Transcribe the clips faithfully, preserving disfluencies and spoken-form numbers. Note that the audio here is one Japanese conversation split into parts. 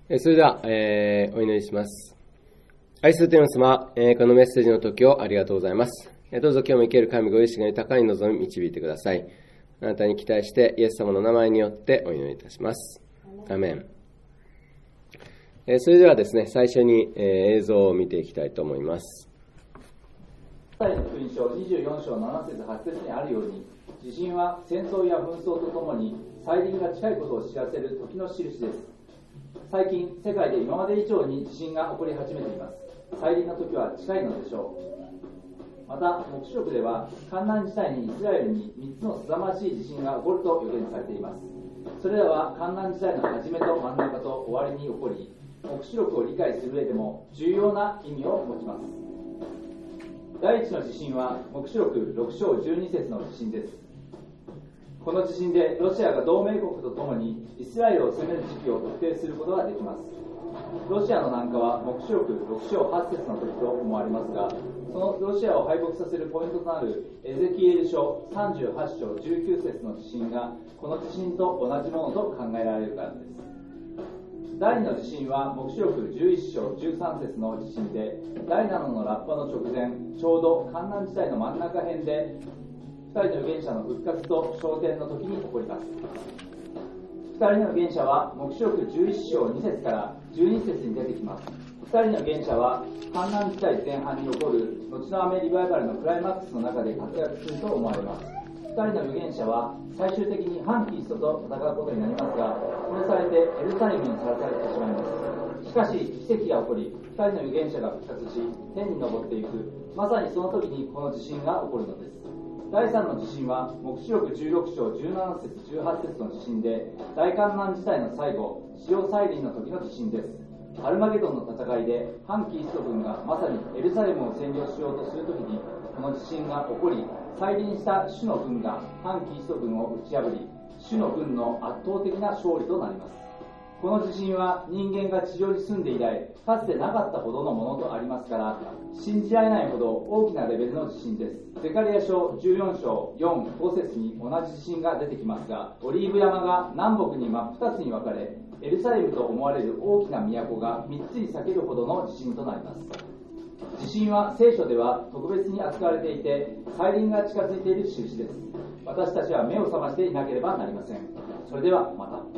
それでは、えー、お祈りします。愛する天の様、えー、このメッセージの時をありがとうございます。どうぞ今日も生ける神ご意志が豊かに望み導いてください。あなたに期待してイエス様の名前によってお祈りいたします。アメン。えー、それではですね、最初に、えー、映像を見ていきたいと思います。 マタイの福音書にじゅうよん章なな節はち節にあるように、地震は戦争や紛争とともに再臨が近いことを知らせる時の印です。最近世界で今まで以上に地震が起こり始めています。再臨の時は近いのでしょう。また黙示録では患難時代にイスラエルにみっつのすさまじい地震が起こると予言されています。それらは患難時代の始めと真ん中と終わりに起こり、黙示録を理解する上でも重要な意味を持ちます。第一の地震は黙示録ろく章じゅうに節の地震です。この地震でロシアが同盟国とともにイスラエルを攻める時期を特定することができます。ロシアの南下は黙示録ろく章はち節の時と思われますが、そのロシアを敗北させるポイントとなるエゼキエル書さんじゅうはち章じゅうきゅう節の地震がこの地震と同じものと考えられるからです。第二の地震は黙示録じゅういち章じゅうさん節の地震で、第七のラッパの直前、ちょうど患難時代の真ん中辺で二人の預言者の復活と昇天の時に起こります。二人の預言者は黙示録じゅういち章に節からじゅうに節に出てきます。二人の預言者は患難時代前半に起こる後の雨リバイバルのクライマックスの中で活躍すると思われます。二人の預言者は最終的に反キリストと戦うことになりますが、殺されてエルサレムにさらされてしまいます。しかし奇跡が起こり、二人の預言者が復活し天に昇っていく、まさにその時にこの地震が起こるのです。第三の地震は黙示録じゅうろく章じゅうなな節じゅうはち節の地震で、大患難時代の最後、史上再臨の時の地震です。アルマゲドンの戦いで反キリスト軍がまさにエルサレムを占領しようとする時にこの地震が起こり、再臨した主の軍が反キリスト軍を打ち破り、主の軍の圧倒的な勝利となります。この地震は人間が地上に住んで以来かつてなかったほどのものとありますから、信じられないほど大きなレベルの地震です。ゼカリヤ書じゅうよん章よん、ご節に同じ地震が出てきますが、オリーブ山が南北に真っ二つに分かれ、エルサレムと思われる大きな都がみっつに裂けるほどの地震となります。地震は聖書では特別に扱われていて、再臨が近づいている印です。私たちは目を覚ましていなければなりません。それではまた。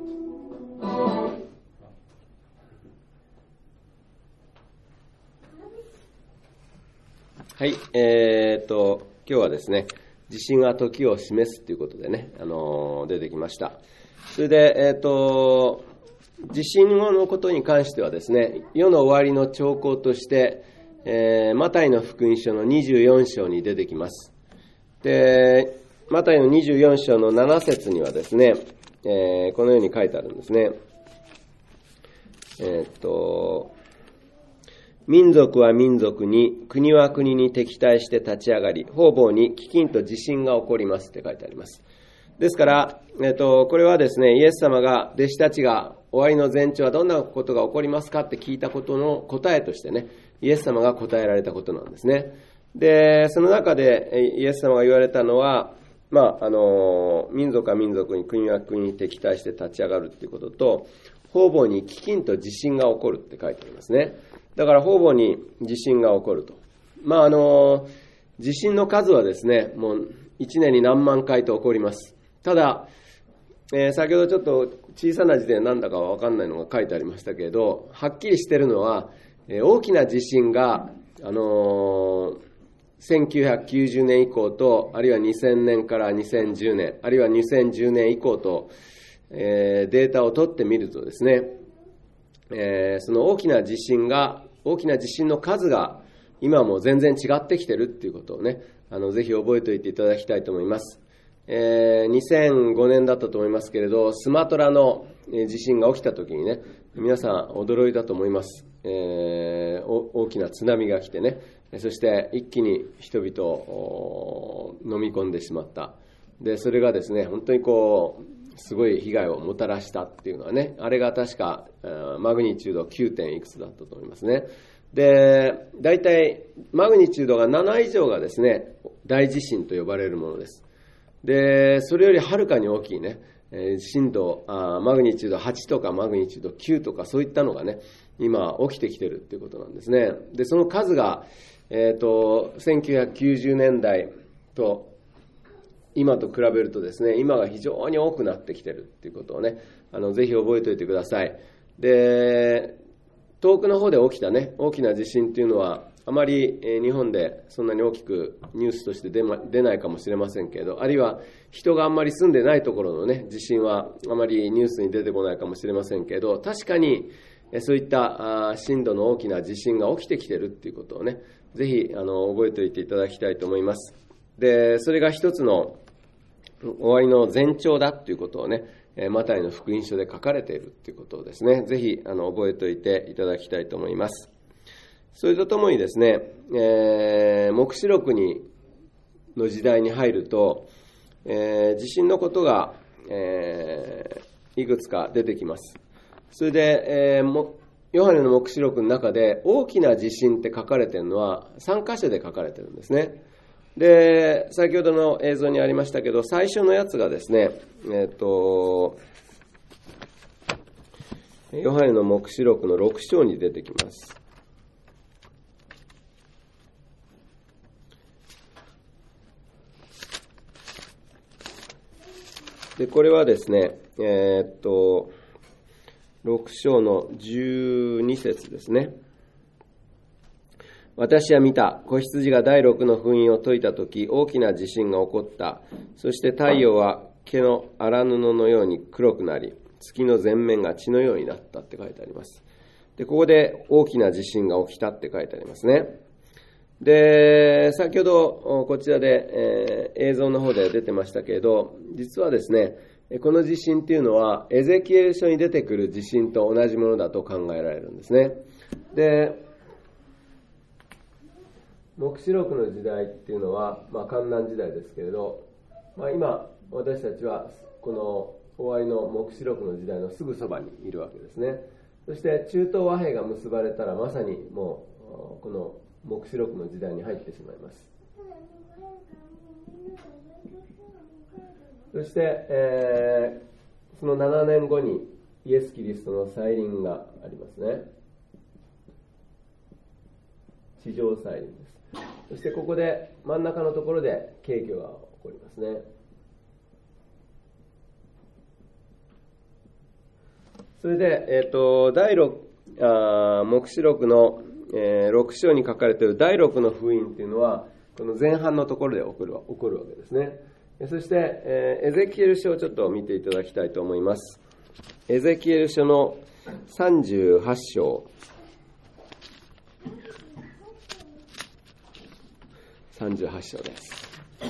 はい、えー、っと今日はですね、地震が時を示すということでね、あのー、出てきました。それで、えー、っと地震のことに関してはですね、世の終わりの兆候として、えー、マタイの福音書のにじゅうよん章に出てきます。で、マタイのにじゅうよん章のなな節にはですね、えー、このように書いてあるんですね。えー、っと民族は民族に、国は国に敵対して立ち上がり、方々に飢饉と地震が起こりますって書いてあります。ですから、えっと、これはですね、イエス様が弟子たちが終わりの前兆はどんなことが起こりますかって聞いたことの答えとしてね、イエス様が答えられたことなんですね。で、その中でイエス様が言われたのは、まあ、あの、民族は民族に、国は国に敵対して立ち上がるっていうことと、方々に飢饉と地震が起こるって書いてありますね。だから方々に地震が起こると。まあ、あの、地震の数はですね、もう一年に何万回と起こります。ただ、えー、先ほどちょっと小さな字で何だかは分かんないのが書いてありましたけど、はっきりしているのは、えー、大きな地震が、あのー、せんきゅうひゃくきゅうじゅうねん以降と、あるいはにせんねんからにせんじゅうねん、あるいはにせんじゅうねん以降と、えー、データを取ってみるとですね、えー、その大きな地震が、大きな地震の数が今も全然違ってきてるっていうことをね、あのぜひ覚えておいていただきたいと思います。えー、にせんごねんだったと思いますけれど、スマトラの地震が起きたときにね、皆さん驚いたと思います。えー、大きな津波が来てね、そして一気に人々を飲み込んでしまった。で、それがですね、本当にこう、すごい被害をもたらしたっていうのはね、あれが確かマグニチュード きゅう. 点いくつだったと思いますね。で、大体マグニチュードがなな以上がですね、大地震と呼ばれるものです。で、それよりはるかに大きいね、 えー、震度あ、マグニチュードはちとかマグニチュードきゅうとかそういったのがね、今起きてきてるっていうことなんですね。で、その数が、えっと、せんきゅうひゃくきゅうじゅうねんだいと今と比べるとですね、今が非常に多くなってきてるっていうことをね、あの、ぜひ覚えておいてください。で、遠くの方で起きたね、大きな地震っていうのは、あまり日本でそんなに大きくニュースとして出ま、出ないかもしれませんけれど、あるいは人があんまり住んでないところのね、地震はあまりニュースに出てこないかもしれませんけれど、確かにそういった震度の大きな地震が起きてきてるっていうことをね、ぜひあの覚えておいていただきたいと思います。で、それが一つの終わりの前兆だっていうことをね、マタイの福音書で書かれているということをですね、ぜひあの覚えておいていただきたいと思います。それとともにですね、えー、黙示録にの時代に入ると、えー、地震のことが、えー、いくつか出てきます。それで、えー、もヨハネの黙示録の中で大きな地震って書かれているのはさんかしょで書かれているんですね。で、先ほどの映像にありましたけど、最初のやつがですね、えっと、ヨハネの黙示録のろくしょうに出てきます。で、これはですね、えっと、ろくしょうのじゅうにせつですね。私は見た。子羊が第六の封印を解いたとき、大きな地震が起こった。そして太陽は毛の荒布のように黒くなり、月の前面が血のようになったって書いてあります。で、ここで大きな地震が起きたって書いてありますね。で、先ほどこちらで、えー、映像の方で出てましたけれど、実はですね、この地震っていうのはエゼキエル書に出てくる地震と同じものだと考えられるんですね。で、黙示録の時代っていうのは、まあ、観難時代ですけれど、まあ、今私たちはこの終わりの黙示録の時代のすぐそばにいるわけですね。そして中東和平が結ばれたらまさにもうこの黙示録の時代に入ってしまいます。そして、えー、そのななねんごにイエス・キリストの再臨がありますね。地上再臨です。そしてここで真ん中のところで景挙が起こりますね。それで、えっと、第六、あ黙示録の、えー、ろくしょうに書かれている第六の封印っていうのは、この前半のところで起こる、起こるわけですね。そして、えー、エゼキエル書をちょっと見ていただきたいと思います。エゼキエル書のさんじゅうはちしょう。さんじゅうはちしょうです。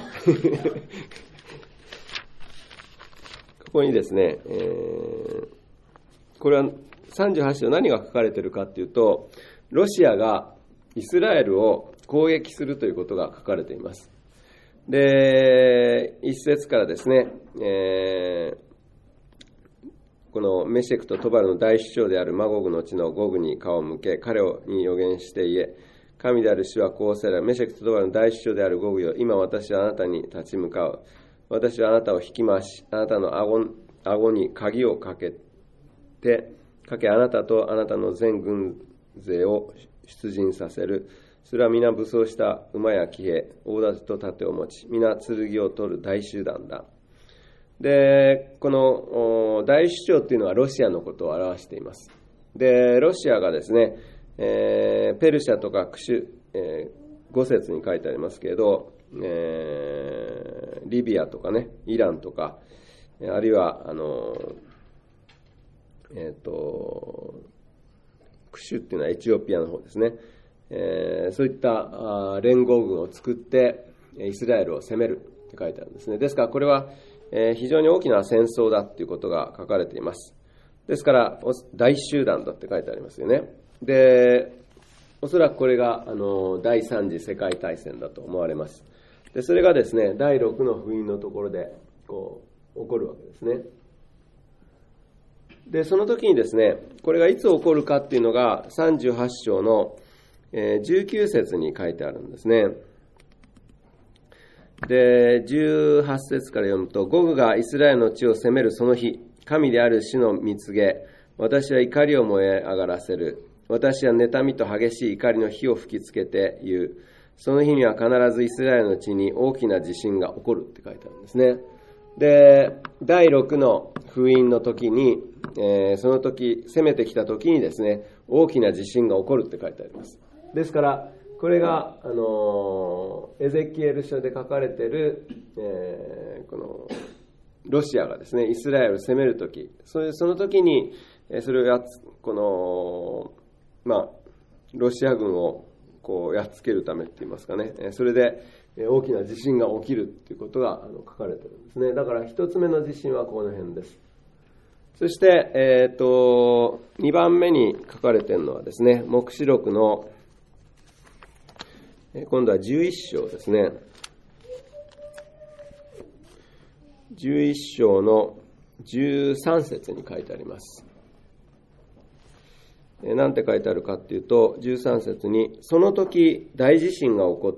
ここにですね、えー、これはさんじゅうはちしょう何が書かれているかというと、ロシアがイスラエルを攻撃するということが書かれています。で、一節からですね、えー、このメシェクとトバルの大首長であるマゴグの地のゴグに顔を向け、彼に予言して言え、神である主はこうせら、メシェクとトバルの大首長であるゴグよ、今私はあなたに立ち向かう。私はあなたを引き回し、あなたの顎、顎に鍵をかけて、かけあなたとあなたの全軍勢を出陣させる。それは皆武装した馬や騎兵、大盾と盾を持ち、皆剣を取る大集団だ。で、この大首長っていうのはロシアのことを表しています。で、ロシアがですね、えー、ペルシャとかクシュ、えー、ご節に書いてありますけれど、えー、リビアとかね、イランとか、あるいは、あの、えっと、クシュっていうのはエチオピアの方ですね。えー、そういったあ連合軍を作ってイスラエルを攻めるって書いてあるんですね。ですからこれは、えー、非常に大きな戦争だっていうことが書かれています。ですから大集団だって書いてありますよね。で、おそらくこれがあの第三次世界大戦だと思われます。で、それがですね、第六の封印のところでこう起こるわけですね。で、その時にですね、これがいつ起こるかっていうのがさんじゅうはちしょうのじゅうきゅう節に書いてあるんですね。 で、じゅうはち節から読むと、ゴグがイスラエルの地を攻めるその日、神である主の蜜げ、私は怒りを燃え上がらせる。私は妬みと激しい怒りの火を吹きつけて言う。その日には必ずイスラエルの地に大きな地震が起こるって書いてあるんですね。で、だいろくの封印の時に、えー、その時、攻めてきた時にですね、大きな地震が起こるって書いてあります。ですから、これが、あのー、エゼキエル書で書かれている、えー、この、ロシアがですね、イスラエルを攻めるとき、その時に、それをやっつ、この、まあ、ロシア軍をこうやっつけるためって言いますかね、それで大きな地震が起きるっていうことが書かれてるんですね。だから一つ目の地震はこの辺です。そして、えっと、にばんめに書かれているのはですね、黙示録の、今度はじゅういっ章ですね。じゅういっ章のじゅうさん節に書いてあります。なんて書いてあるかっていうと、じゅうさん節に、その時大地震が起こって、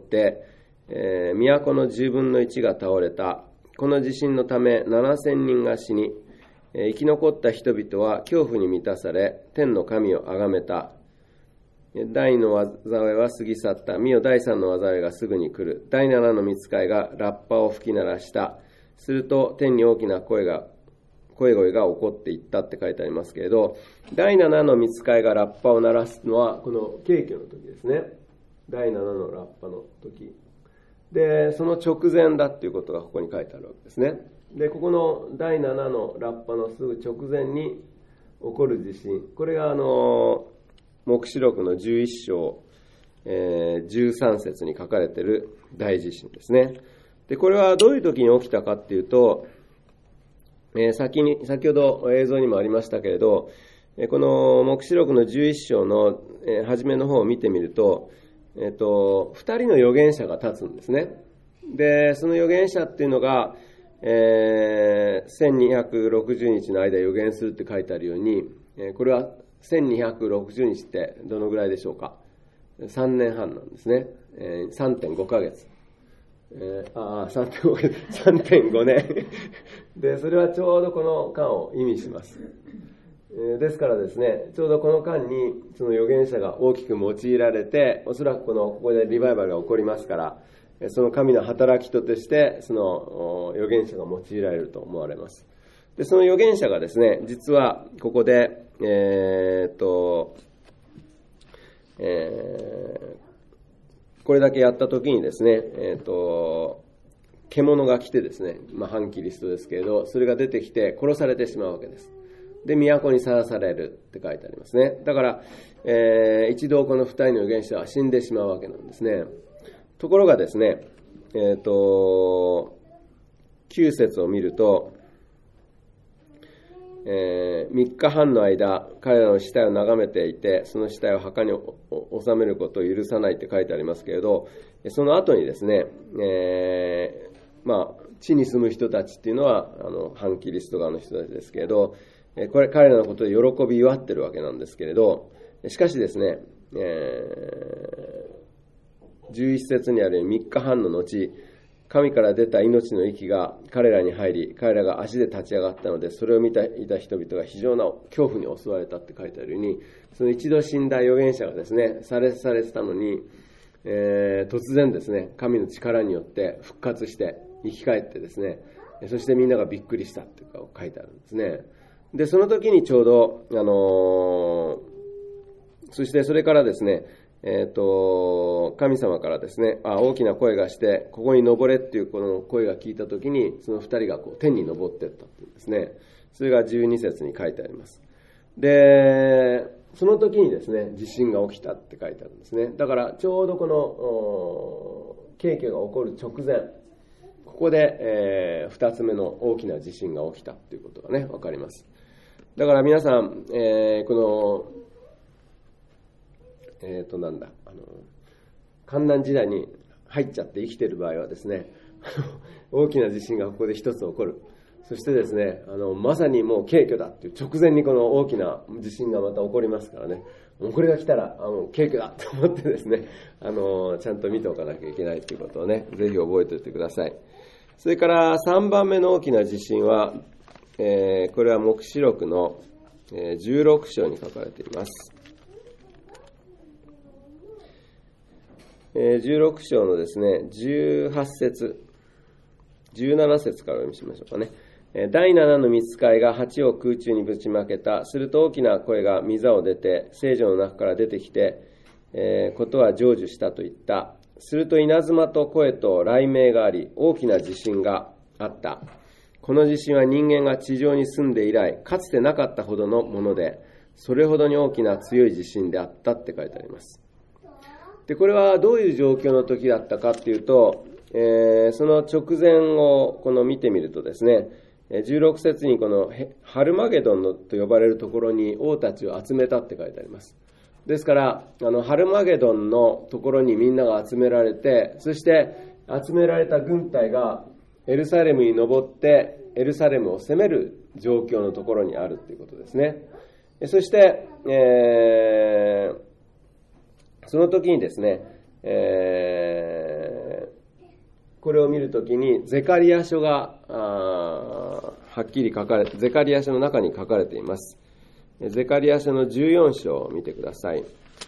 えー、都のじゅうぶんのいちが倒れた。この地震のためななせんにんが死に、えー、生き残った人々は恐怖に満たされ、天の神をあがめた。第二の災いは過ぎ去った。見よ、第三の災いがすぐに来る。第七の御使いがラッパを吹き鳴らした。すると天に大きな声が声声が起こっていったって書いてありますけれど、第七の御使いがラッパを鳴らすのはこの景挙の時ですね。第七のラッパの時で、その直前だっていうことがここに書いてあるわけですね。で、ここの第七のラッパのすぐ直前に起こる地震、これがあの黙示録のじゅういっ章、えー、じゅうさん節に書かれている大地震ですね。で、これはどういう時に起きたかっていうと、えー、先に、先ほど映像にもありましたけれど、えー、この黙示録のじゅういっ章の、えー、初めの方を見てみると、えっと、二人の預言者が立つんですね。で、その預言者っていうのが、えー、せんにひゃくろくじゅうにちの間預言するって書いてあるように、えー、これはせんにひゃくろくじゅうにちってどのぐらいでしょうか。さんねんはんなんですね。えー、さんてんごかげつ。えー、ああ、さんてんご さんてんごねんで、それはちょうどこの間を意味します。えー、ですからですね、ちょうどこの間にその預言者が大きく用いられて、おそらくこのここでリバイバルが起こりますから、その神の働きとしてその預言者が用いられると思われます。で、その預言者がですね、実はここで、えー、っと、えーこれだけやったときにですね、えっと、獣が来てですね、まあ、反キリストですけれど、それが出てきて殺されてしまうわけです。で、都にさらされるって書いてありますね。だから、えー、一度この二人の預言者は死んでしまうわけなんですね。ところがですね、えっと、きゅう節を見ると、えー、みっかはんの間、彼らの死体を眺めていて、その死体を墓に収めることを許さないって書いてありますけれど、その後にですね、えー、まあ、地に住む人たちっていうのは、あの、反キリスト側の人たちですけれど、これ、彼らのことで喜び祝ってるわけなんですけれど、しかしですね、えー、じゅういち節にあるようにみっかはんの後、神から出た命の息が彼らに入り、彼らが足で立ち上がったので、それを見ていた人々が非常な恐怖に襲われたって書いてあるように、その一度死んだ預言者がですね、されされてたのに、えー、突然ですね、神の力によって復活して生き返ってですね、そしてみんながびっくりしたって書いてあるんですね。で、その時にちょうど、あのー、そしてそれからですね、えっと、神様からですね、あ、大きな声がして、ここに登れっていうこの声が聞いたときに、その二人がこう天に登っていったっていうんですね。それがじゅうに節に書いてあります。で、その時にですね、地震が起きたって書いてあるんですね。だからちょうどこの景気が起こる直前、ここで、えー、二つ目の大きな地震が起きたっていうことがね、わかります。だから皆さん、えー、このえっと、なんだ、あの、患難時代に入っちゃって生きている場合はですね、大きな地震がここで一つ起こる。 そしてですね、あのまさにもう軽挙だっていう直前にこの大きな地震がまた起こりますからね、もうこれが来たらあの軽挙だと思ってですね、あのちゃんと見ておかなきゃいけないということをね、ぜひ覚えておいてください。それからさんばんめの大きな地震は、えー、これは黙示録のじゅうろく章に書かれています。じゅうろく章のですね、じゅうはち節、じゅうなな節からお読みしましょうかね。だいななの御使いが鉢を空中にぶちまけた。すると大きな声が御座を出て、聖女の中から出てきて、えー、ことは成就したと言った。すると稲妻と声と雷鳴があり、大きな地震があった。この地震は人間が地上に住んで以来、かつてなかったほどのもので、それほどに大きな強い地震であったって書いてあります。で、これはどういう状況の時だったかっていうと、えー、その直前をこの見てみるとですね、じゅうろく節にこのハルマゲドンのと呼ばれるところに王たちを集めたって書いてあります。ですから、あのハルマゲドンのところにみんなが集められて、そして集められた軍隊がエルサレムに登ってエルサレムを攻める状況のところにあるということですね。そして、えー、その時にですね、えーこれを見るときにゼカリア書がはっきり書かれて、ゼカリア書の中に書かれています。ゼカリア書のじゅうよん章を見てください。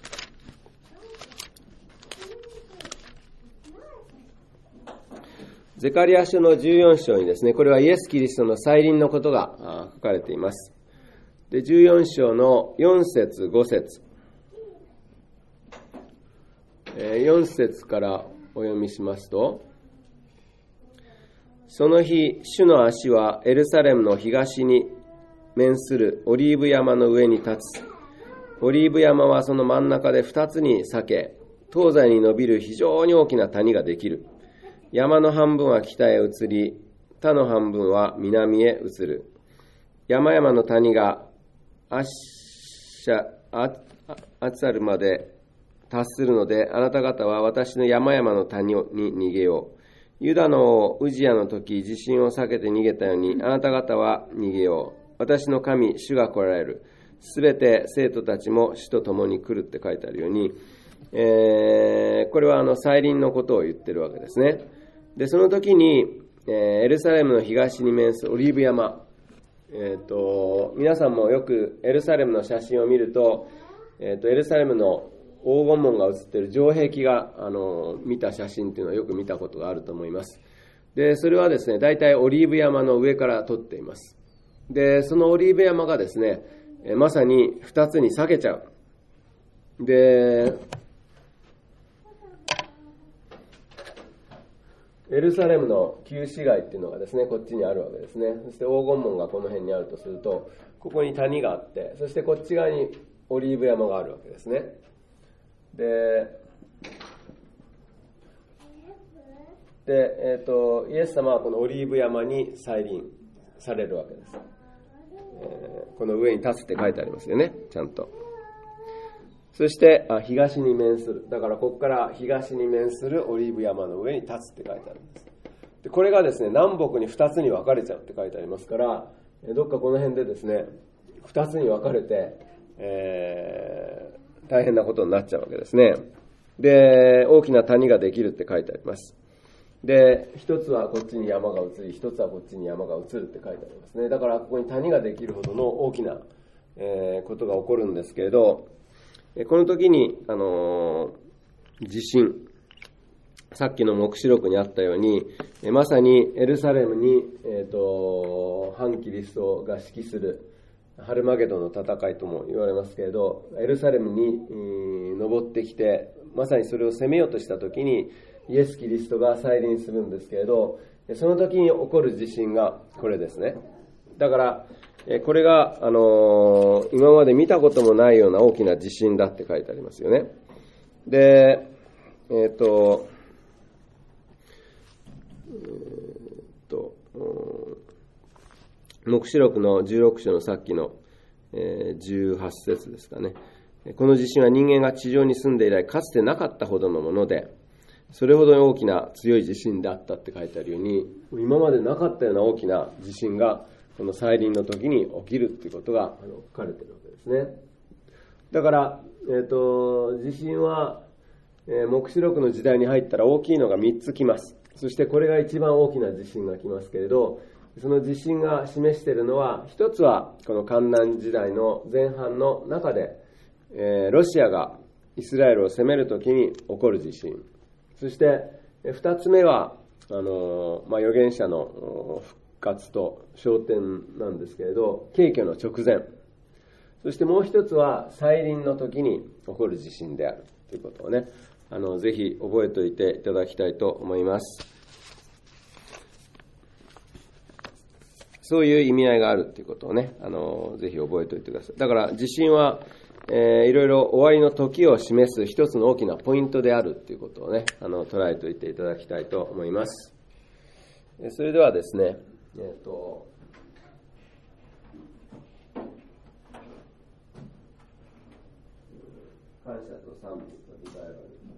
ゼカリア書のじゅうよん章にですね、これはイエス・キリストの再臨のことが書かれています。で、じゅうよん章のよん節、ご節、よん節からお読みしますと、その日、主の足はエルサレムの東に面するオリーブ山の上に立つ。オリーブ山はその真ん中で二つに裂け、東西に伸びる非常に大きな谷ができる。山の半分は北へ移り、他の半分は南へ移る。山々の谷がアッシャ、アッツァルまで達するので、あなた方は私の山々の谷に逃げよう。ユダの王ウジヤの時、地震を避けて逃げたように、あなた方は逃げよう。私の神、主が来られる。すべて生徒たちも主と共に来るって書いてあるように、えー、これはあの再臨のことを言ってるわけですね。で、その時に、えー、エルサレムの東に面するオリーブ山、えーと、皆さんもよくエルサレムの写真を見ると、えーと、エルサレムの黄金門が写っている城壁があの見た写真というのはよく見たことがあると思います。で、それはですね、大体オリーブ山の上から撮っています。で、そのオリーブ山がですね、まさに二つに裂けちゃう。で、エルサレムの旧市街っていうのがですね、こっちにあるわけですね。そして黄金門がこの辺にあるとすると、ここに谷があって、そしてこっち側にオリーブ山があるわけですね。で、でえーと、イエス様はこのオリーブ山に再臨されるわけです。えー、この上に立つって書いてありますよね、ちゃんと。そしてあ東に面する。だからここから東に面するオリーブ山の上に立つって書いてあるんです。で、これがですね、南北に二つに分かれちゃうって書いてありますから、どっかこの辺でですね、二つに分かれて、えー大変なことになっちゃうわけですね。で、大きな谷ができるって書いてあります。で、一つはこっちに山が移り、一つはこっちに山が移るって書いてありますね。だからここに谷ができるほどの大きな、えー、ことが起こるんですけれど、この時に、あのー、地震、さっきの黙示録にあったように、まさにエルサレムに、えーと、反キリストが指揮するハルマゲドンの戦いとも言われますけれど、エルサレムに登ってきて、まさにそれを攻めようとしたときに、イエス・キリストが再臨するんですけれど、その時に起こる地震がこれですね。だから、これが、あのー、今まで見たこともないような大きな地震だって書いてありますよね。で、えっと、えっと、黙示録のじゅうろく章のさっきのじゅうはち節ですかね。この地震は人間が地上に住んで以来かつてなかったほどのもので、 それほどに大きな強い地震であったって書いてあるように、今までなかったような大きな地震がこの再臨の時に起きるっていうことが書かれているわけですね。だから、えーと、地震は、えー、黙示録の時代に入ったら大きいのがみっつ来ます。そしてこれが一番大きな地震が来ますけれど、その地震が示しているのは、一つはこの患難時代の前半の中で、えー、ロシアがイスラエルを攻めるときに起こる地震。そして二つ目は、あのーまあ、預言者の復活と昇天なんですけれど、景挙の直前。そしてもう一つは再臨の時に起こる地震であるということをね、あのぜひ覚えておいていただきたいと思います。そういう意味合いがあるということをね、あのぜひ覚えておいてください。だから地震は、えー、いろいろ終わりの時を示す一つの大きなポイントであるということをね、あの捉えておいていただきたいと思います。それではですね、えーと感謝と賛美とリバイバル。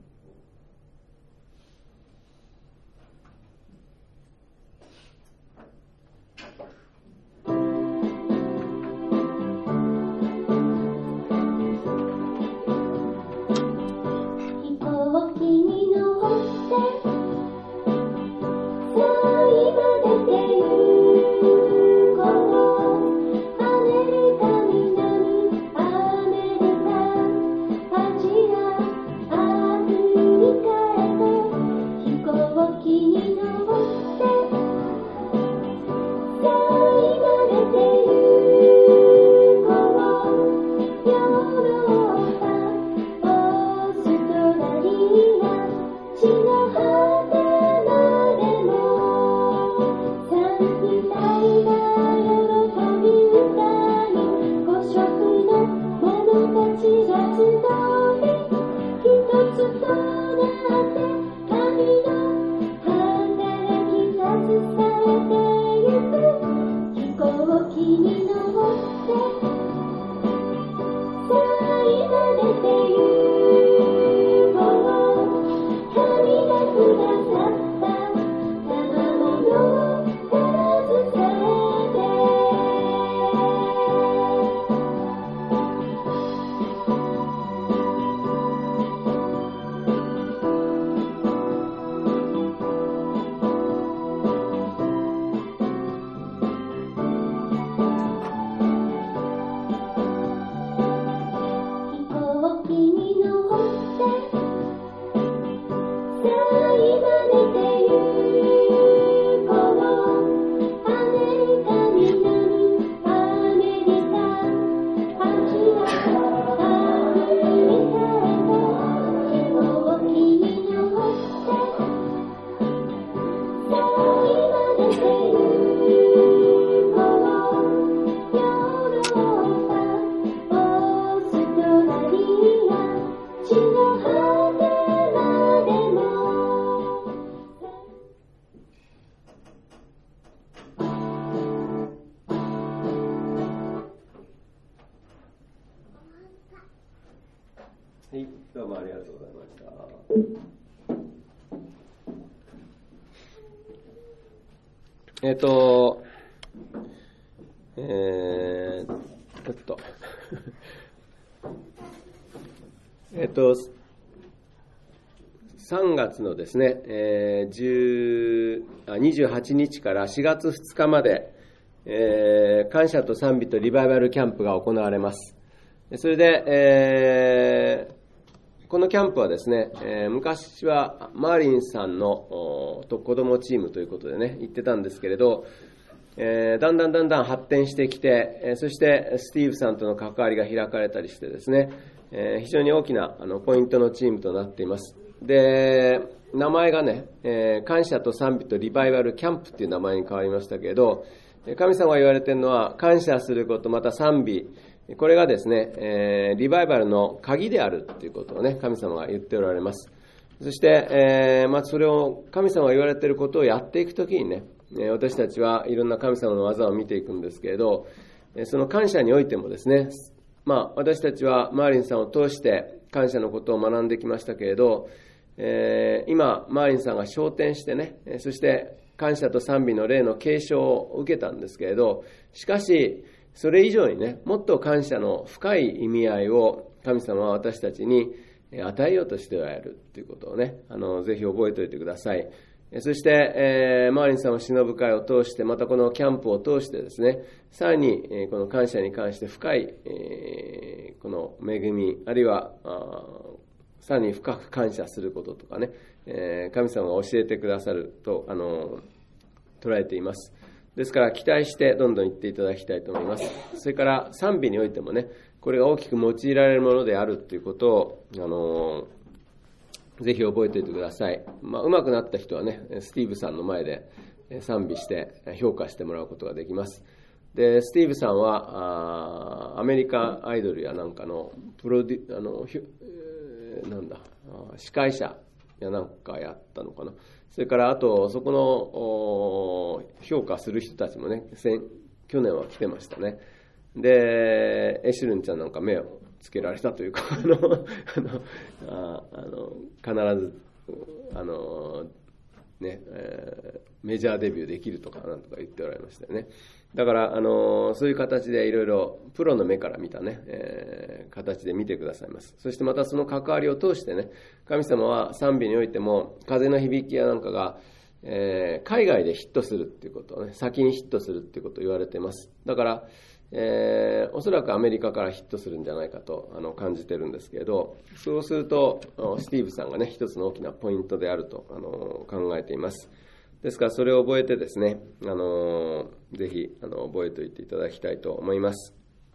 はい、どうもありがとうございました。えっと、えー、ちょっと、えっと、さんがつのですね、えー、じゅうあにじゅうはちにちからしがつふつかまで、えー、感謝と賛美とリバイバルキャンプが行われます。それで、えーこのキャンプはですね、えー、昔はマーリンさんのと子供チームということでね、行ってたんですけれど、えー、だんだんだんだん発展してきて、えー、そしてスティーブさんとの関わりが開かれたりしてですね、えー、非常に大きなあのポイントのチームとなっています。で、名前がね、えー、感謝と賛美とリバイバルキャンプっていう名前に変わりましたけれど、神様が言われているのは感謝すること、また賛美、これがですね、えー、リバイバルの鍵であるということをね、神様が言っておられます。そして、えー、まあ、それを神様が言われていることをやっていくときにね、私たちはいろんな神様の技を見ていくんですけれど、その感謝においてもですね、まあ、私たちはマーリンさんを通して感謝のことを学んできましたけれど、 えー、今、マーリンさんが昇天してね、そして感謝と賛美の霊の継承を受けたんですけれど、しかし、それ以上にね、もっと感謝の深い意味合いを神様は私たちに与えようとしておられるということをね、あの、ぜひ覚えておいてください。そして、えー、マーリンさんは忍ぶ会を通して、またこのキャンプを通してですね、さらに、えー、この感謝に関して深い、えー、この恵み、あるいは、さらに深く感謝することとかね、えー、神様が教えてくださると、あの、捉えています。ですから期待してどんどん言っていただきたいと思います。それから賛美においてもね、これが大きく用いられるものであるということを、あの、ぜひ覚えておいてください。まあ、上手くなった人はね、スティーブさんの前で賛美して評価してもらうことができます。で、スティーブさんは、あアメリカアイドルやなんかのプロデュ、あの、なんだ、司会者やなんかやったのかな。それからあと、そこの評価する人たちもね、去年は来てましたね。で、エシュルンちゃんなんか目をつけられたというか、あの、あの、あの必ず、あの、ね、えー、メジャーデビューできるとかなんとか言っておられましたよね。だから、あの、そういう形でいろいろプロの目から見たね、えー、形で見てくださいます。そしてまたその関わりを通してね、神様は賛美においても、風の響きやなんかが、えー、海外でヒットするっていうことをね、先にヒットするっていうことを言われています。だから、えー、おそらくアメリカからヒットするんじゃないかとあの感じてるんですけれど、そうするとスティーブさんがね、一つの大きなポイントであるとあの考えています。ですからそれを覚えてですね、あのぜひあの覚えておいていただきたいと思います。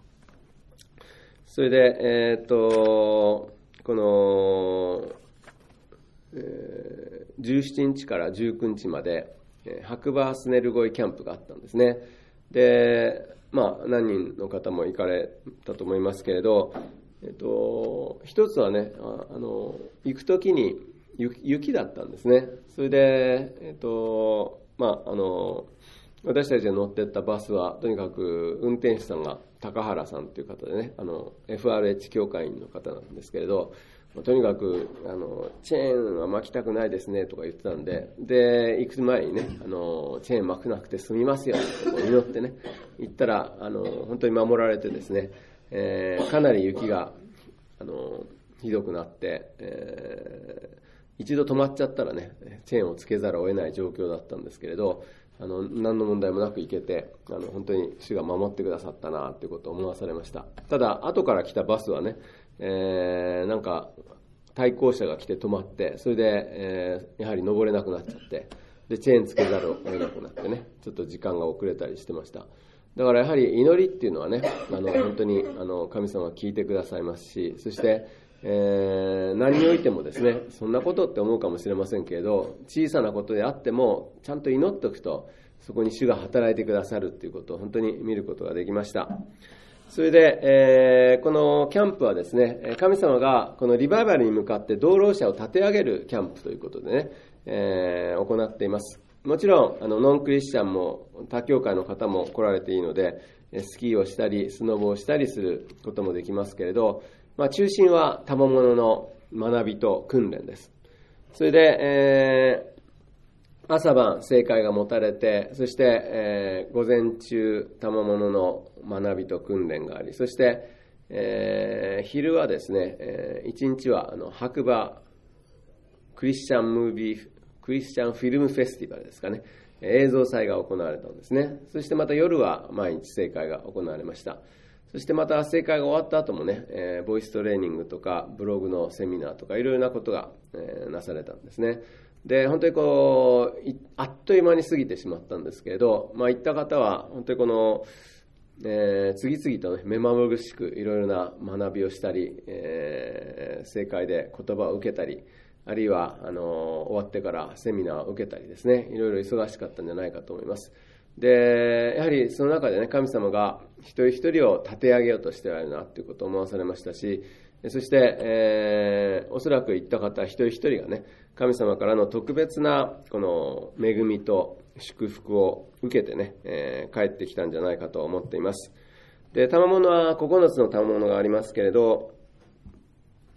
それで、えー、っとこの、えー、じゅうしちにちからじゅうくにちまで白馬スネルゴイキャンプがあったんですね。で、まあ、何人の方も行かれたと思いますけれど、えっと、一つはね、ああの行くときに雪、雪だったんですね。それで、えっと、まあ、あの、私たちが乗っていったバスは、とにかく運転手さんが高原さんという方でね、あの、エフアールエイチ 協会員の方なんですけれど、とにかく、あの、チェーンは巻きたくないですねとか言ってたんで、で、行く前にね、あの、チェーン巻くなくて済みますよと祈ってね、行ったら、あの、本当に守られてですね、えー、かなり雪が、あの、ひどくなって、えー、一度止まっちゃったらね、チェーンをつけざるを得ない状況だったんですけれど、あの、何の問題もなく行けて、あの、本当に主が守ってくださったな、ということを思わされました。ただ、後から来たバスはね、えー、なんか対向車が来て止まって、それで、えー、やはり登れなくなっちゃって、でチェーンつけざるを得なくなってね、ちょっと時間が遅れたりしてました。だからやはり祈りっていうのはね、あの本当にあの神様が聞いてくださいますし、そして、えー、何においてもですね、そんなことって思うかもしれませんけれど、小さなことであってもちゃんと祈っておくと、そこに主が働いてくださるということを本当に見ることができました。それで、えー、このキャンプはですね、神様がこのリバイバルに向かって道路者を立て上げるキャンプということでね、えー、行っています。もちろんあのノンクリスチャンも他教会の方も来られていいので、スキーをしたりスノボをしたりすることもできますけれど、まあ、中心は賜物の学びと訓練です。それで、えー朝晩聖会が持たれて、そして、えー、午前中賜物の学びと訓練があり、そして、えー、昼はですね、えー、一日はあの白馬クリスチャンムービークリスチャンフィルムフェスティバルですかね、映像祭が行われたんですね。そしてまた夜は毎日聖会が行われました。そしてまた聖会が終わった後もね、えー、ボイストレーニングとかブログのセミナーとかいろいろなことが、えー、なされたんですね。で、本当にこう、あっという間に過ぎてしまったんですけれど、まあ、行った方は、本当にこの、えー、次々とね、目まぐるしくいろいろな学びをしたり、えー、正解で言葉を受けたり、あるいは、あの、終わってからセミナーを受けたりですね、いろいろ忙しかったんじゃないかと思います。で、やはりその中でね、神様が一人一人を立て上げようとしておられるな、ということを思わされましたし、そして、えー、おそらく行った方一人一人がね、神様からの特別なこの恵みと祝福を受けてね、えー、帰ってきたんじゃないかと思っています。で、賜物はここのつの賜物がありますけれど、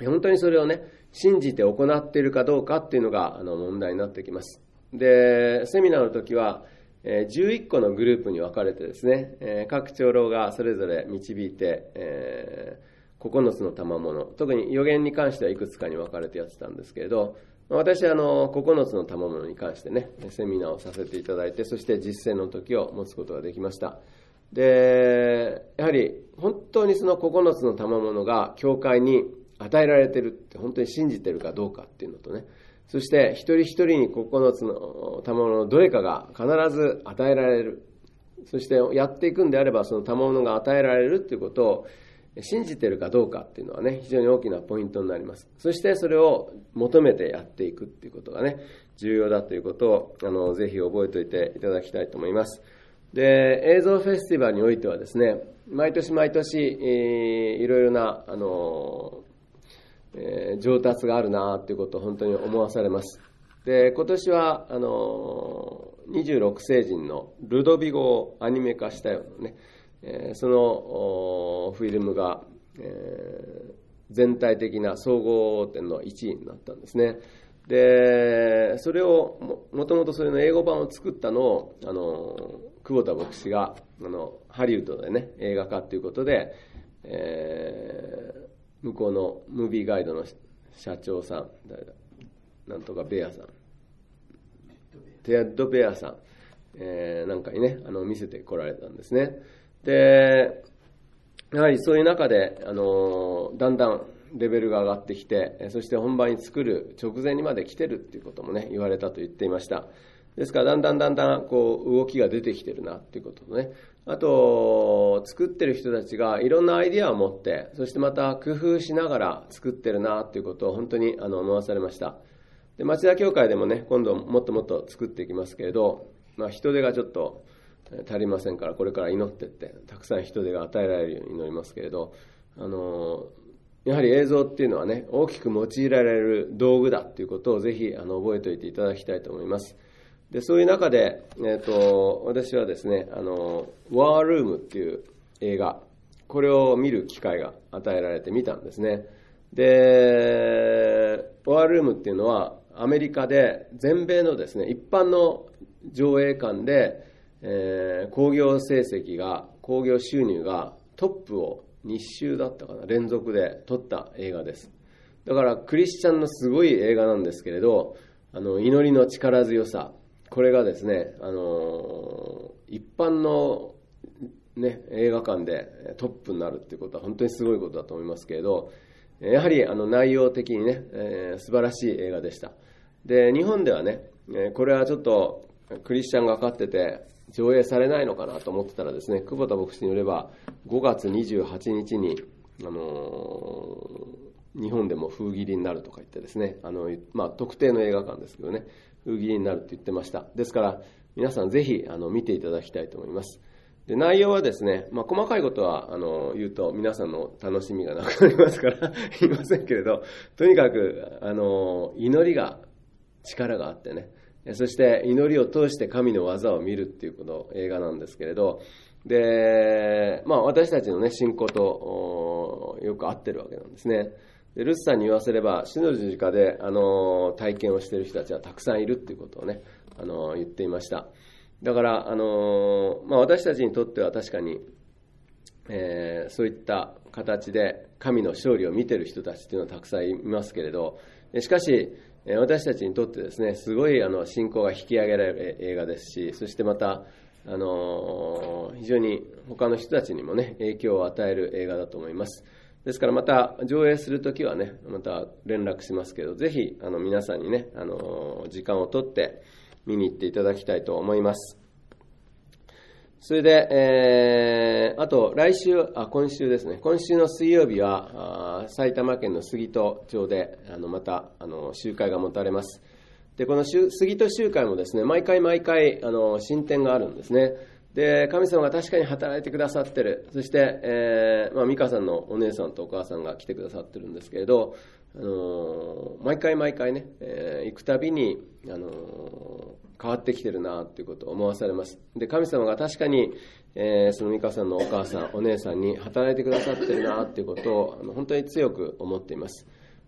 本当にそれをね、信じて行っているかどうかっていうのがあの問題になってきます。で、セミナーの時は、えー、じゅういっこのグループに分かれてですね、えー、各長老がそれぞれ導いて、えー、ここのつの賜物、特に予言に関してはいくつかに分かれてやってたんですけれど、私はあのここのつの賜物に関してね、セミナーをさせていただいて、そして実践の時を持つことができました。で、やはり本当にそのここのつの賜物が教会に与えられているって本当に信じているかどうかっていうのとね、そして一人一人にここのつの賜物のどれかが必ず与えられる、そしてやっていくんであればその賜物が与えられるっていうことを信じているかどうかっていうのはね、非常に大きなポイントになります。そしてそれを求めてやっていくっていうことがね、重要だということをあのぜひ覚えておいていただきたいと思います。で、映像フェスティバルにおいてはですね、毎年毎年、えー、いろいろなあのえー、上達があるなということを本当に思わされます。で、今年はあのにじゅうろくせいじんのルドビゴをアニメ化したようなね、えー、そのフィルムが、えー、全体的な総合点のいちいになったんですね。で、それを も, もともとそれの英語版を作ったのをあの久保田牧師があのハリウッドでね映画化ということで、えー向こうのムービーガイドの社長さん、誰だ、なんとかベアさん、テッド・ベアさん、えー、なんかにね、あの見せてこられたんですね。で、やはりそういう中で、あのだんだんレベルが上がってきて、そして本番に作る直前にまで来てるっていうこともね、言われたと言っていました。ですから、だんだんだんだんこう動きが出てきてるなっていうこととね、あと、作ってる人たちがいろんなアイディアを持って、そしてまた工夫しながら作ってるなっていうことを本当にあの思わされました。で、町田教会でもね、今度もっともっと作っていきますけれど、まあ、人手がちょっと足りませんから、これから祈ってって、たくさん人手が与えられるように祈りますけれど、あの、やはり映像っていうのはね、大きく用いられる道具だっていうことをぜひあの覚えておいていただきたいと思います。で、そういう中で、えーと、私はですね、あの、ワールームっていう映画、これを見る機会が与えられて見たんですね。で、ワールームっていうのは、アメリカで全米のですね、一般の上映館で、えー、興行成績が、興行収入がトップをに週だったかな、連続で撮った映画です。だからクリスチャンのすごい映画なんですけれど、あの、祈りの力強さ、これがですね、あの一般の、ね、映画館でトップになるっていうことは本当にすごいことだと思いますけれど、やはりあの内容的にね、えー、素晴らしい映画でした。で、日本ではね、これはちょっとクリスチャンがかってて上映されないのかなと思ってたらですね、久保田牧師によればごがつにじゅうはちにちに、あのー、日本でも封切りになるとか言ってですね、あの、まあ、特定の映画館ですけどね、封切りになるって言ってました。ですから皆さんぜひあの見ていただきたいと思います。で、内容はですね、まあ、細かいことはあの言うと皆さんの楽しみがなくなりますから言いませんけれど、とにかくあの祈りが力があってね、そして祈りを通して神の技を見るっていうこの映画なんですけれど、で、まあ、私たちのね信仰とよく合ってるわけなんですね。で、ルツさんに言わせれば、死の十字架で、あの、体験をしている人たちはたくさんいるっていうことをね、あの、言っていました。だから、あの、まあ、私たちにとっては確かに、えー、そういった形で神の勝利を見ている人たちっていうのはたくさんいますけれど、しかし、私たちにとってですね、すごいあの信仰が引き上げられる映画ですし、そしてまた、あの、非常に他の人たちにもね、影響を与える映画だと思います。ですからまた上映するときはね、また連絡しますけど、ぜひあの皆さんにね、あの時間をとって見に行っていただきたいと思います。それで、えー、あと来週、あ、今週ですね、今週の水曜日は埼玉県の杉戸町であのまたあの集会が持たれます。で、この杉戸集会もですね、毎回毎回あの進展があるんですね。で、神様が確かに働いてくださってる。そして、えー、まあ、美香さんのお姉さんとお母さんが来てくださってるんですけれど、あのー、毎回毎回ね、えー、行くたびに、あのー、変わってきてるなっていうことを思わされます。で、神様が確かに、えー、その美香さんのお母さん、お姉さんに働いてくださってるなっていうことを、あの本当に強く思っています。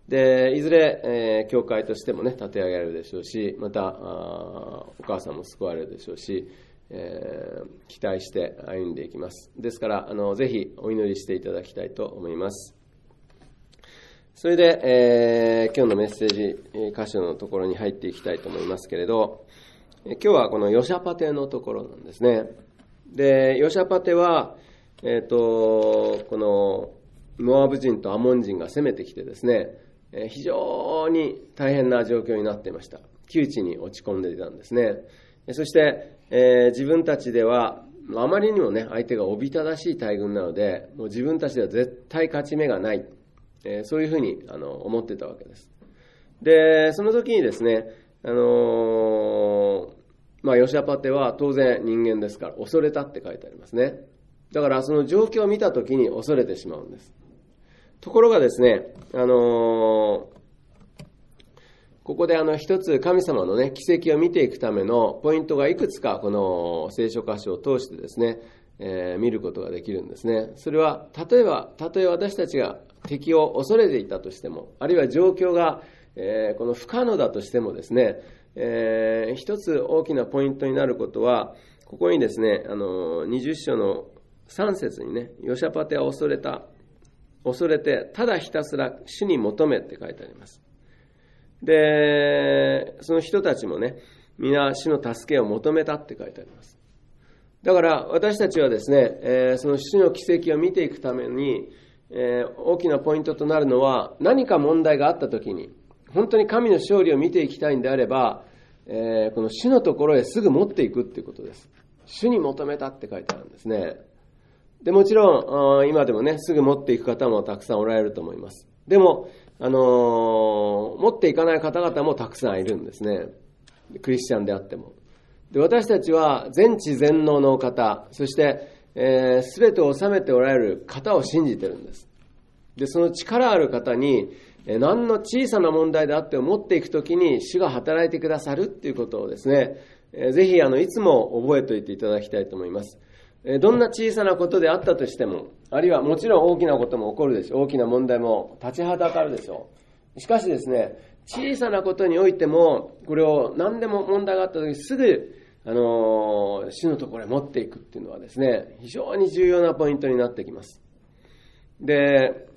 で、いずれ、えー、教会としてもね、立て上げられるでしょうし、また、お母さんも救われるでしょうし、えー、期待して歩んでいきます。ですから、あの、ぜひお祈りしていただきたいと思います。それで、えー、今日のメッセージ箇所のところに入っていきたいと思いますけれど、今日はこのヨシャパテのところなんですね。で、ヨシャパテは、えっと、この、モアブ人とアモン人が攻めてきてですね、非常に大変な状況になっていました。窮地に落ち込んでいたんですね。そして、えー、自分たちでは、あまりにもね、相手がおびただしい大軍なので、もう自分たちでは絶対勝ち目がない。えー、そういうふうにあの思ってたわけです。で、その時にですね、あのー、まあ、ヨシャパテは当然人間ですから、恐れたって書いてありますね。だからその状況を見た時に恐れてしまうんです。ところがですね、あのー、ここであの一つ神様のね、奇跡を見ていくためのポイントがいくつかこの聖書箇所を通してですね、えー、見ることができるんですね。それは、例えば、たとえ私たちが敵を恐れていたとしても、あるいは状況が、えー、この不可能だとしてもですね、えー、一つ大きなポイントになることは、ここにですね、あの、にじゅっ章のさん節にね、ヨシャパテは恐れた。恐れて、ただひたすら主に求めって書いてあります。で、その人たちもね、皆主の助けを求めたって書いてあります。だから私たちはですね、えー、その主の奇跡を見ていくために、えー、大きなポイントとなるのは、何か問題があったときに、本当に神の勝利を見ていきたいんであれば、えー、この主のところへすぐ持っていくっていうことです。主に求めたって書いてあるんですね。で、もちろん、今でもね、すぐ持っていく方もたくさんおられると思います。でも、あのー、持っていかない方々もたくさんいるんですね。クリスチャンであっても。で、私たちは全知全能の方、そして、えー、全てを治めておられる方を信じてるんです。で、その力ある方に、えー、何の小さな問題であっても持っていくときに主が働いてくださるっていうことをですね、えー、ぜひあのいつも覚えておいていただきたいと思います。えー、どんな小さなことであったとしても、あるいはもちろん大きなことも起こるでしょう。大きな問題も立ちはだかるでしょう。しかしですね、小さなことにおいても、これを何でも問題があったときにすぐ、あのー、主のところへ持っていくっていうのはですね、非常に重要なポイントになってきます。で、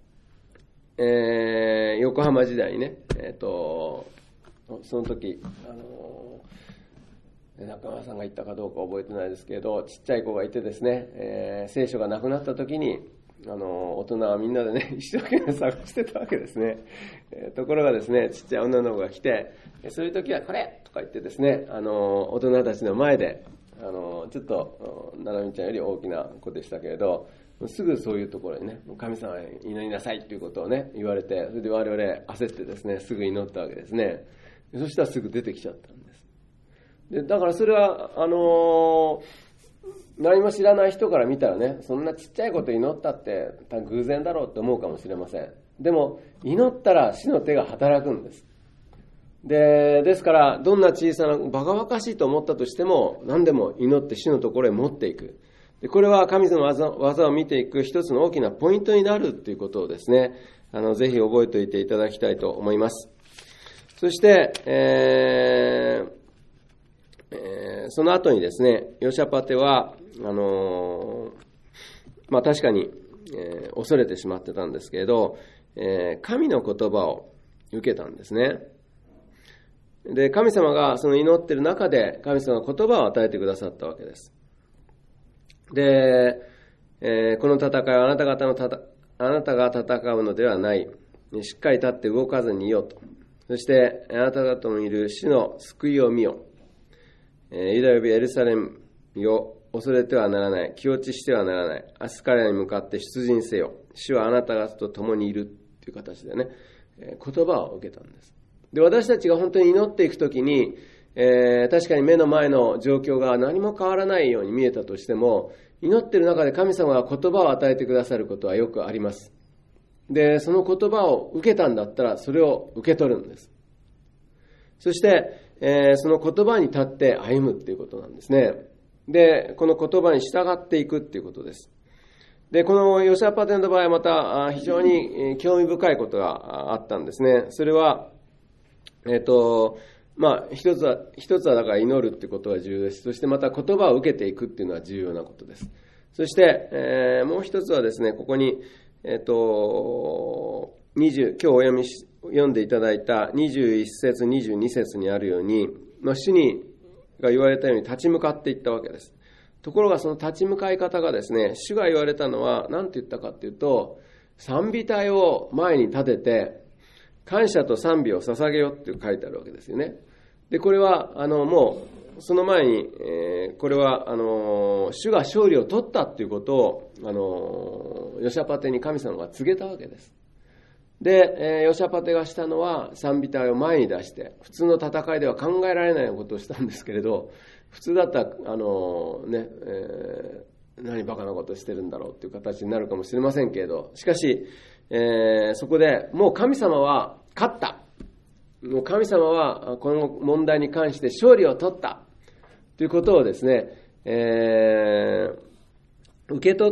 えー、横浜時代にね、えっと、その時、あのー、中村さんが言ったかどうか覚えてないですけど、ちっちゃい子がいてですね、えー、聖書がなくなった時に、あの大人はみんなでね、一生懸命探してたわけですね。えー、ところがですね、ちっちゃい女の子が来て、そういう時はこれとか言ってですね、あの大人たちの前で、あのちょっとななみちゃんより大きな子でしたけれど、すぐそういうところにね、神様に祈りなさいということをね、言われて、それで我々焦ってですね、すぐ祈ったわけですね。そしたらすぐ出てきちゃったんです。で、だからそれは、あのー、何も知らない人から見たらね、そんなちっちゃいこと祈ったって偶然だろうと思うかもしれません。でも祈ったら主の手が働くんです。で、ですからどんな小さなバカバカしいと思ったとしても、何でも祈って主のところへ持っていく。で、これは神様の技、技を見ていく一つの大きなポイントになるということをですね、あのぜひ覚えておいていただきたいと思います。そして、えーえー、その後にですね、ヨシャパテはあのー、まあ確かに、えー、恐れてしまってたんですけれど、えー、神の言葉を受けたんですね。で、神様がその祈っている中で神様の言葉を与えてくださったわけです。で、えー、この戦いはあなた方のたたあなたが戦うのではない。しっかり立って動かずにいようと。そしてあなた方のいる主の救いを見よ。えー、ユダよびエルサレムよ、恐れてはならない。気落ちしてはならない。明日彼らに向かって出陣せよ。主はあなた方と共にいるという形でね、えー、言葉を受けたんです。で、私たちが本当に祈っていくときに、えー、確かに目の前の状況が何も変わらないように見えたとしても、祈っている中で神様が言葉を与えてくださることはよくあります。で、その言葉を受けたんだったら、それを受け取るんです。そして、えー、その言葉に立って歩むっていうことなんですね。で、この言葉に従っていくっていうことです。 で、このヨシャパテの場合はまた非常に興味深いことがあったんですね。それは、えっと、まあ、一つは、一つはだから祈るってことが重要です。そしてまた言葉を受けていくっていうのは重要なことです。そして、えー、もう一つはですね、ここに、えっと、にじゅう、今日お読みし、読んでいただいたにじゅういっ節、にじゅうに節にあるように、まあ、主にが言われたように立ち向かっていったわけです。ところがその立ち向かい方がですね、主が言われたのは何て言ったかっていうと、賛美隊を前に立てて感謝と賛美を捧げよって書いてあるわけですよね。で、これはあのもうその前に、えー、これはあの主が勝利を取ったっていうことをあのヨシャパテに神様が告げたわけです。で、えー、ヨシャパテがしたのは賛美隊を前に出して、普通の戦いでは考えられないようなことをしたんですけれど、普通だったらあのね、えー、何バカなことしてるんだろうっていう形になるかもしれませんけれど、しかし、えー、そこでもう神様は勝った、もう神様はこの問題に関して勝利を取ったということをですね、えー、受け取って、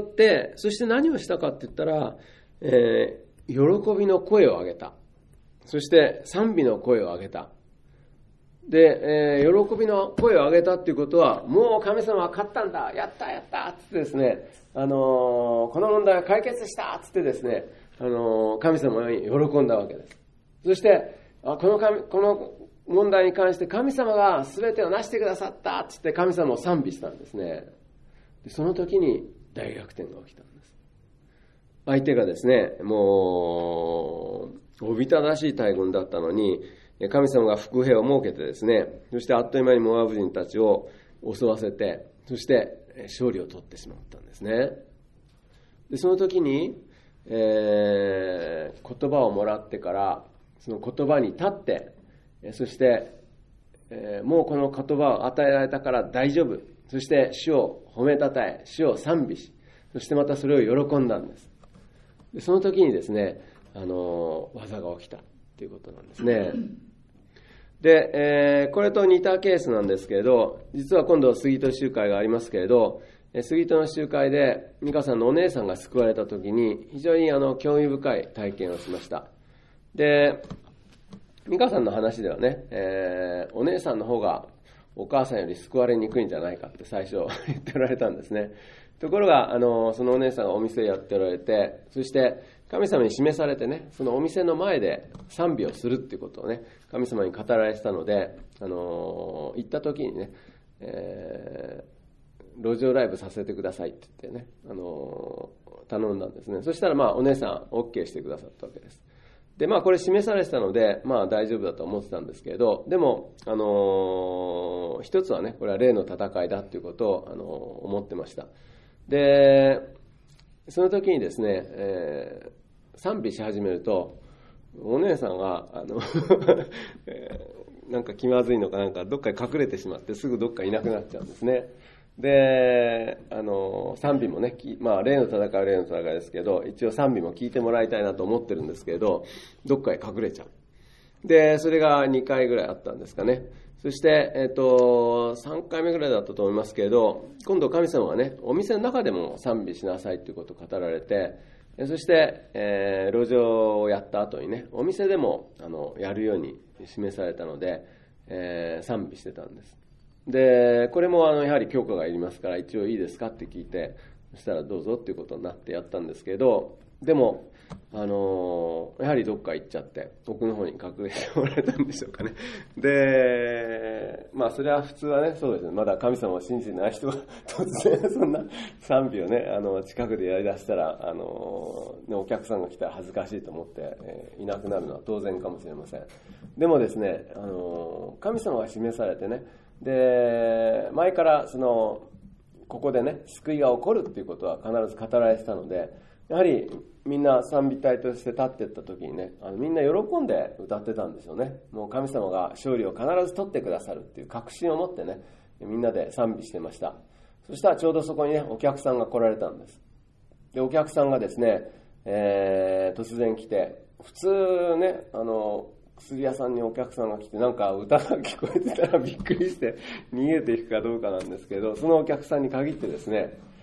そして何をしたかって言ったら、えー喜びの声を上げた。そして賛美の声を上げた。で、えー、喜びの声を上げたっていうことは、もう神様は勝ったんだ、やったやったっつってですね、あのー、この問題は解決したっつってですね、あのー、神様に喜んだわけです。そしてあこの神この問題に関して神様が全てを成してくださったっつって神様を賛美したんですね。でその時に大逆転が起きたんです。相手がですね、もう、おびただしい大軍だったのに、神様が伏兵を設けてですね、そしてあっという間にモアブ人たちを襲わせて、そして勝利を取ってしまったんですね。で、その時に、えー、言葉をもらってから、その言葉に立って、そして、えー、もうこの言葉を与えられたから大丈夫。そして主を褒めたたえ、主を賛美し、そしてまたそれを喜んだんです。その時にですね、あの技が起きたということなんですね。で、えー、これと似たケースなんですけれど、実は今度杉戸集会がありますけれど、杉戸の集会で美香さんのお姉さんが救われた時に非常にあの興味深い体験をしました。で、美香さんの話ではね、えー、お姉さんの方がお母さんより救われにくいんじゃないかって最初言っておられたんですね。ところが、あの、そのお姉さんがお店をやっておられて、そして神様に示されてね、そのお店の前で賛美をするっていうことをね、神様に語られてたので、あの、行った時にね、えー、路上ライブさせてくださいって言ってね、あの、頼んだんですね。そしたらまあお姉さん OK してくださったわけです。で、まあこれ示されてたので、まあ大丈夫だと思ってたんですけれど、でも、あの、一つはね、これは霊の戦いだっていうことを、あの、思ってました。で、その時にですね、えー、賛美し始めると、お姉さんが、あの、えー、なんか気まずいのかなんかどっかに隠れてしまってすぐどっかいなくなっちゃうんですね。で、あの、賛美もね、まあ、霊の戦いは霊の戦いですけど、一応賛美も聞いてもらいたいなと思ってるんですけど、どっかへ隠れちゃう。で、それがにかいぐらいあったんですかね。そして、えっと、さんかいめぐらいだったと思いますけれど、今度神様はね、お店の中でも賛美しなさいということを語られて、そして、えー、路上をやった後にね、お店でもあのやるように示されたので、えー、賛美してたんです。で、これもあのやはり許可がいりますから、一応いいですかって聞いて、そしたらどうぞっていうことになってやったんですけど、でも、あのー、やはりどっか行っちゃって奥の方に隠れておられたんでしょうかね。で、まあそれは普通はね、そうですね、まだ神様を信じてない人が突然そんな賛美をね、あの近くでやりだしたら、あのー、お客さんが来たら恥ずかしいと思って、えー、いなくなるのは当然かもしれません。でもですね、あのー、神様が示されてね、で前からそのここでね救いが起こるっていうことは必ず語られてたので、やはりみんな賛美隊として立っていった時にね、あのみんな喜んで歌ってたんですよね。もう神様が勝利を必ず取ってくださるっていう確信を持ってね、みんなで賛美してました。そしたらちょうどそこにねお客さんが来られたんです。でお客さんがですね、えー、突然来て、普通ね、あの薬屋さんにお客さんが来てなんか歌が聞こえてたらびっくりして逃げていくかどうかなんですけど、そのお客さんに限ってですね、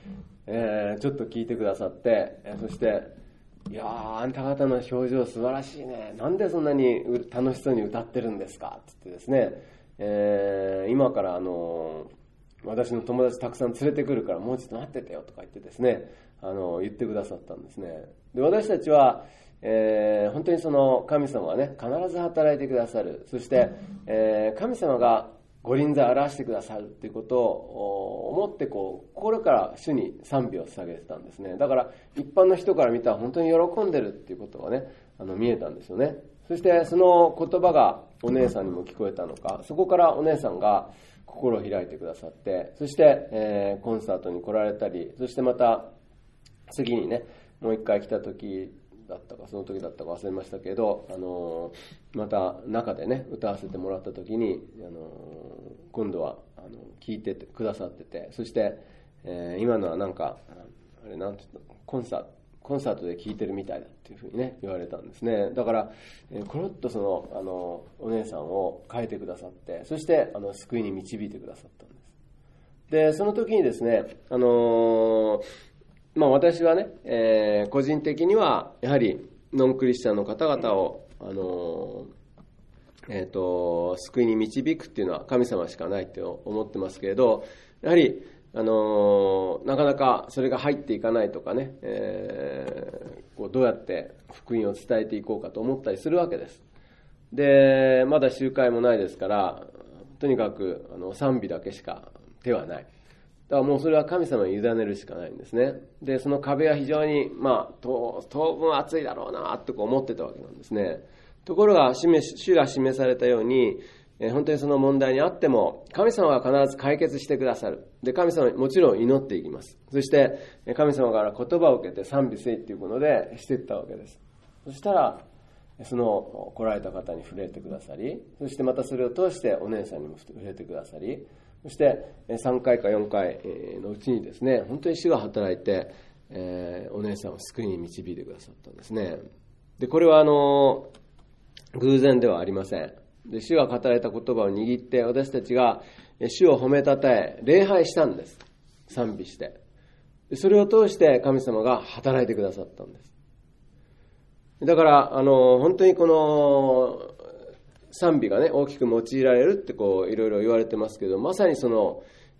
えー、ちょっと聞いてくださって、えー、そして、いやー、あんた方の表情素晴らしいね。なんでそんなに楽しそうに歌ってるんですかって言ってですね、えー、今からあのー、私の友達たくさん連れてくるからもうちょっと待っててよとか言ってですね、あのー、言ってくださったんですね。で、私たちは、えー、本当にその神様はね、必ず働いてくださる。そして、えー、神様がご臨在を表してくださるということを思ってこう心から主に賛美を捧げてたんですね。だから一般の人から見たら本当に喜んでるっていうことがね、あの見えたんですよね。そしてその言葉がお姉さんにも聞こえたのか、そこからお姉さんが心を開いてくださって、そして、えー、コンサートに来られたり、そしてまた次にね、もう一回来た時だったかその時だったか忘れましたけど、あのー、また中でね歌わせてもらった時に、あのー、今度はあの聞いててくださってて、そして、えー、今のはなんかあれなんていうのコンサートコンサートで聴いてるみたいだっていうふうにね言われたんですね。だから、えー、コロッとそのあのお姉さんを変えてくださって、そしてあの救いに導いてくださったんです。でその時にですね、あのーまあ、私はね、えー、個人的にはやはりノンクリスチャンの方々を、あのーえー、と救いに導くっていうのは神様しかないって思ってますけれど、やはり、あのー、なかなかそれが入っていかないとかね、えー、こうどうやって福音を伝えていこうかと思ったりするわけです。でまだ集会もないですから、とにかくあの賛美だけしか手はない。だからもうそれは神様に委ねるしかないんですね。でその壁は非常に、まあ、当分厚いだろうなと思ってたわけなんですね。ところが主が示されたように、え本当にその問題にあっても神様が必ず解決してくださる。で神様にもちろん祈っていきます。そして神様から言葉を受けて賛美せいっていうことでしていったわけです。そしたらその来られた方に触れてくださり、そしてまたそれを通してお姉さんにも触れてくださり、そしてさんかいかよんかいのうちにですね、本当に主が働いて、えー、お姉さんを救いに導いてくださったんですね。でこれはあの偶然ではありません。で主が語られた言葉を握って私たちが主を褒めたたえ礼拝したんです。賛美して、それを通して神様が働いてくださったんです。だからあの本当にこの賛美がね大きく用いられるってこういろいろ言われてますけど、まさにその、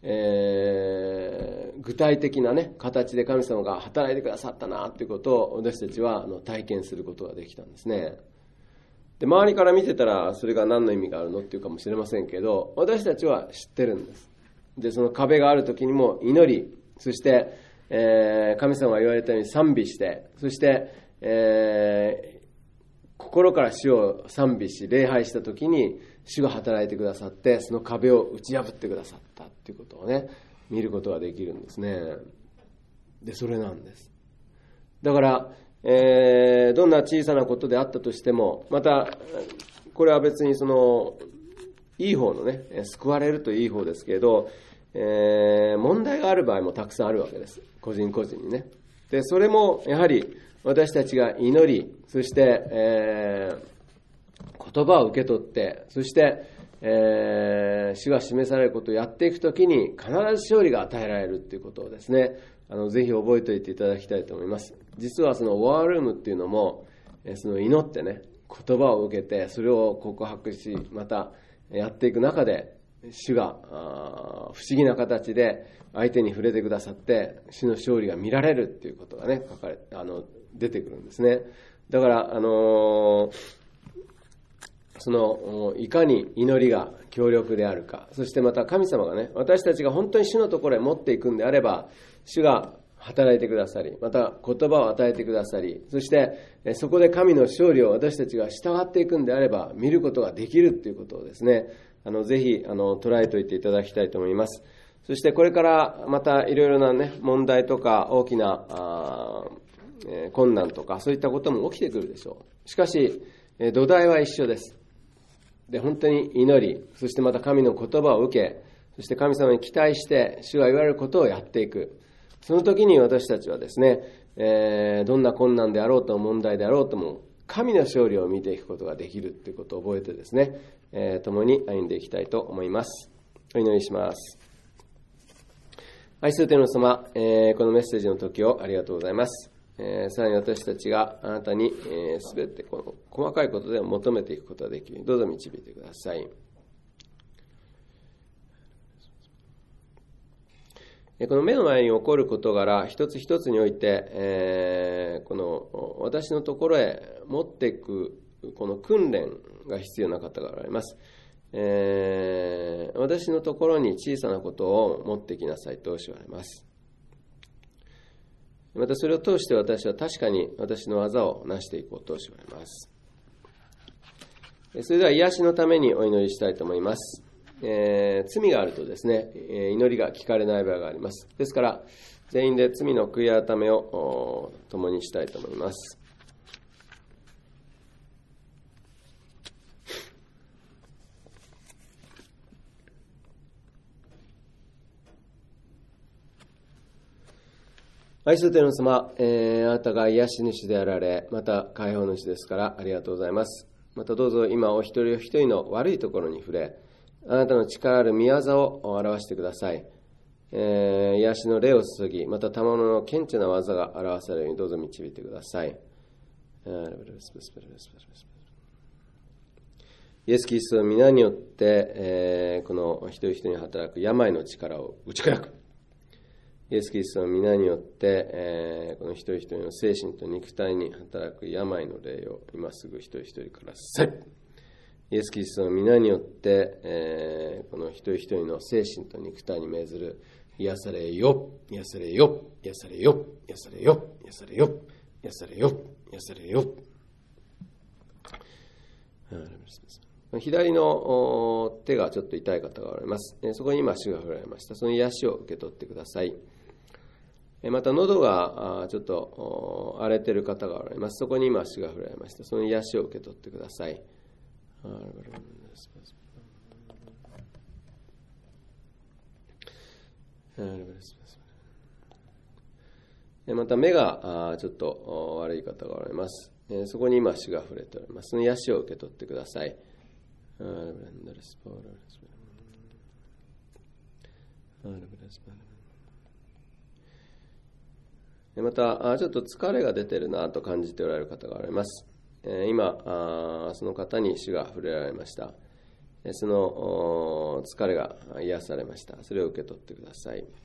えー、具体的なね形で神様が働いてくださったなっていうことを私たちはあの体験することができたんですね。で周りから見てたらそれが何の意味があるのっていうかもしれませんけど、私たちは知ってるんです。でその壁がある時にも祈り、そして、えー、神様が言われたように賛美して、そして、えー心から主を賛美し礼拝したときに主が働いてくださって、その壁を打ち破ってくださったということをね見ることができるんですね。でそれなんです。だから、えー、どんな小さなことであったとしても、またこれは別にそのいい方のね救われるといい方ですけれど、えー、問題がある場合もたくさんあるわけです、個人個人にね。でそれもやはり私たちが祈り、そして、えー、言葉を受け取って、そして、えー、主が示されることをやっていくときに必ず勝利が与えられるということをですね、あのぜひ覚えておいていただきたいと思います。実はそのワールームっていうのも、その祈ってね言葉を受けてそれを告白し、またやっていく中で主が不思議な形で相手に触れてくださって主の勝利が見られるっていうことがね書かれあの出てくるんですね。だから、あのー、そのいかに祈りが強力であるか、そしてまた神様がね私たちが本当に主のところへ持っていくんであれば主が働いてくださり、また言葉を与えてくださり、そしてそこで神の勝利を私たちが従っていくんであれば見ることができるということをですね、あのぜひあの捉えておいていただきたいと思います。そしてこれからまたいろいろなね問題とか大きなあ困難とかそういったことも起きてくるでしょう。しかし土台は一緒です。で本当に祈り、そしてまた神の言葉を受け、そして神様に期待して主が言われることをやっていく。その時に私たちはですね、えー、どんな困難であろうとも問題であろうとも神の勝利を見ていくことができるということを覚えてですね、えー、共に歩んでいきたいと思います。お祈りします。 愛する天の様、えー、このメッセージの時をありがとうございます。えー、さらに私たちがあなたにすべ、えー、てこの細かいことで求めていくことができるようにどうぞ導いてください。この目の前に起こる事柄一つ一つにおいて、えー、この私のところへ持っていくこの訓練が必要な方がおられます。えー、私のところに小さなことを持ってきなさいとおっしゃられます。またそれを通して私は確かに私の技を成していこうとおっしゃられます。それでは癒しのためにお祈りしたいと思います。えー、罪があるとですね、祈りが聞かれない場合があります。ですから全員で罪の悔い改めを共にしたいと思います。愛する天の様、えー、あなたが癒し主であられ、また解放主ですからありがとうございます。またどうぞ今お一人お一人の悪いところに触れ、あなたの力ある御業を表してください。えー、癒しの霊を注ぎ、また賜物の顕著な技が表されるようにどうぞ導いてください。イエス・キリストの皆によって、えー、この一人一人に働く病の力を打ち砕く。イエス・キリストの皆によって、えー、この一人一人の精神と肉体に働く病の霊を今すぐ一人一人から去り、イエス・キリストの皆によって、えー、この一人一人の精神と肉体に命ずる癒されよ、癒されよ、癒されよ、癒されよ、癒されよ、癒されよ、癒されよ。左の手がちょっと痛い方がおられます。そこに今足が振られました。その癒しを受け取ってください。また喉がちょっと荒れている方がおられます。そこに今足が振られました。その癒しを受け取ってください。また目がちょっと悪い方がおられます。そこに今足が触れております。その癒しを受け取ってください。またちょっと疲れが出てるなと感じておられる方がおられます。今その方に主が触れられました。その疲れが癒されました。それを受け取ってください。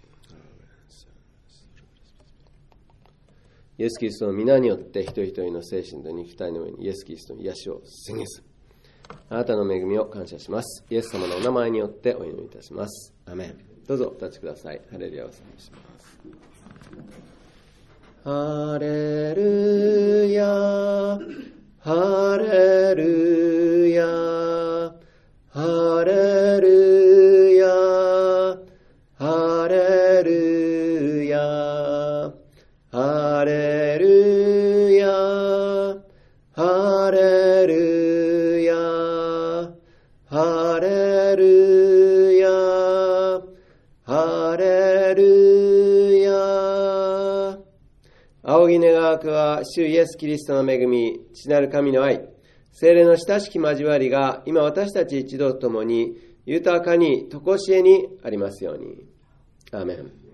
イエス・キリストの皆によって一人一人の精神と肉体の上にイエス・キリストの癒しを宣言する。あなたの恵みを感謝します。イエス様のお名前によってお祈りいたします。アメン。どうぞお立ちください。ハレルヤを賛美します。ハレルヤ、ハレルヤ、ハレルヤ、ハレルヤ、ハレルヤ、ハレルヤ、ハレルヤ、ハレルヤ。仰ぎ願わくは主イエス・キリストの恵み、父なる神の愛、聖霊の親しき交わりが今私たち一同ともに豊かに常しえにありますように。アーメン。